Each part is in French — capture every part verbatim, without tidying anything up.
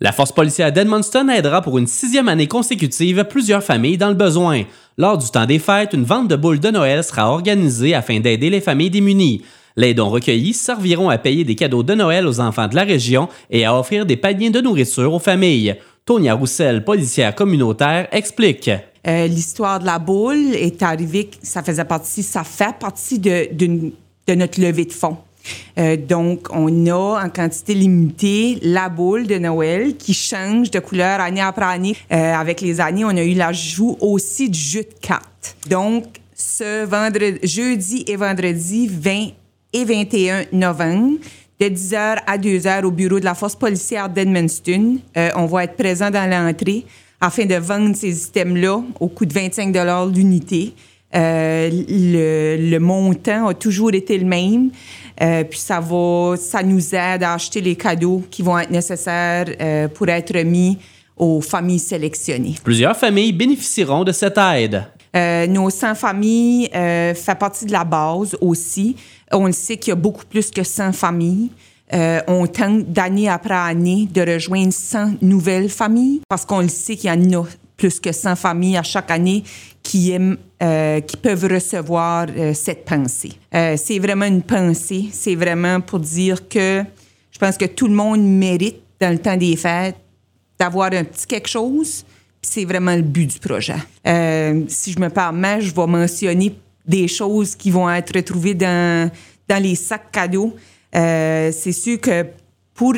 La force policière d'Edmundston aidera pour une sixième année consécutive plusieurs familles dans le besoin. Lors du temps des fêtes, une vente de boules de Noël sera organisée afin d'aider les familles démunies. Les dons recueillis serviront à payer des cadeaux de Noël aux enfants de la région et à offrir des paniers de nourriture aux familles. Tonia Roussel, policière communautaire, explique. Euh, l'histoire de la boule est arrivée, ça faisait partie, ça fait partie de, de, de notre levée de fonds. Euh, donc, on a en quantité limitée la boule de Noël qui change de couleur année après année. Euh, avec les années, on a eu l'ajout aussi du jus de cartes. Donc, ce vendredi, jeudi et vendredi vingt et vingt et un novembre, de dix heures à deux heures au bureau de la force policière d'Edmundston, euh, on va être présent dans l'entrée afin de vendre ces items-là au coût de vingt-cinq dollars l'unité. Euh, le, le montant a toujours été le même. Euh, puis ça va, ça nous aide à acheter les cadeaux qui vont être nécessaires euh, pour être remis aux familles sélectionnées. Plusieurs familles bénéficieront de cette aide. Euh, nos cent familles euh, font partie de la base aussi. On le sait qu'il y a beaucoup plus que cent familles. Euh, on tente d'année après année de rejoindre cent nouvelles familles parce qu'on le sait qu'il y en a plus que cent familles à chaque année qui aiment, euh, qui peuvent recevoir euh, cette pensée. Euh, c'est vraiment une pensée. C'est vraiment pour dire que je pense que tout le monde mérite, dans le temps des fêtes, d'avoir un petit quelque chose. C'est vraiment le but du projet. Euh, si je me permets, je vais mentionner des choses qui vont être retrouvées dans, dans les sacs cadeaux. Euh, c'est sûr que pour...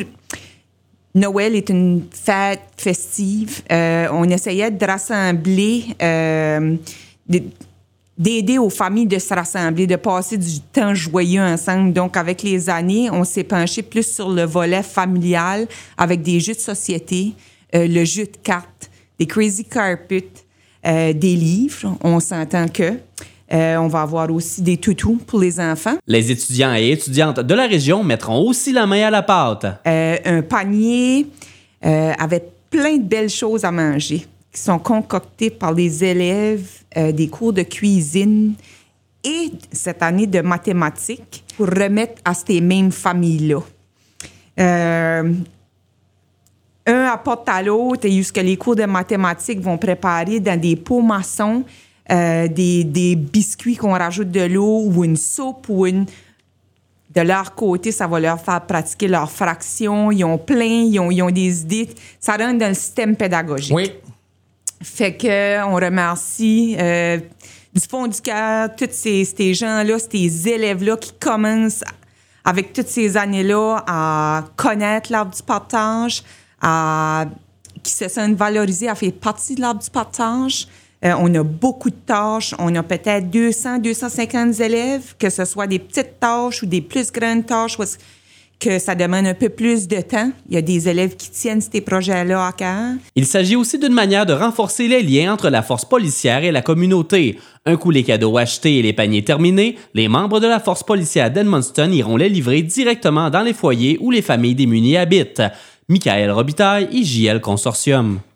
Noël est une fête festive. Euh, on essayait de rassembler, euh, d'aider aux familles de se rassembler, de passer du temps joyeux ensemble. Donc, avec les années, on s'est penché plus sur le volet familial avec des jeux de société, euh, le jeu de cartes, des crazy carpets, euh, des livres. On s'entend que... Euh, on va avoir aussi des toutous pour les enfants. Les étudiants et étudiantes de la région mettront aussi la main à la pâte. Euh, un panier euh, avec plein de belles choses à manger qui sont concoctées par les élèves euh, des cours de cuisine et cette année de mathématiques pour remettre à ces mêmes familles-là. Euh, un apporte à l'autre et jusque les cours de mathématiques vont préparer dans des pots maçons Euh, des, des biscuits qu'on rajoute de l'eau ou une soupe ou une... De leur côté, ça va leur faire pratiquer leurs fractions. Ils ont plein, ils ont, ils ont des idées. Ça rentre dans le système pédagogique. Oui. Fait que on remercie euh, du fond du cœur tous ces, ces gens-là, ces élèves-là qui commencent avec toutes ces années-là à connaître l'arbre du partage, à, qui se sentent valorisés à faire partie de l'arbre du partage. Euh, on a beaucoup de tâches. On a peut-être deux cents, deux cent cinquante élèves, que ce soit des petites tâches ou des plus grandes tâches, que ça demande un peu plus de temps. Il y a des élèves qui tiennent ces projets-là à cœur. Il s'agit aussi d'une manière de renforcer les liens entre la force policière et la communauté. Un coup les cadeaux achetés et les paniers terminés, les membres de la force policière d'Edmundston iront les livrer directement dans les foyers où les familles démunies habitent. Michael Robitaille, I J L Consortium.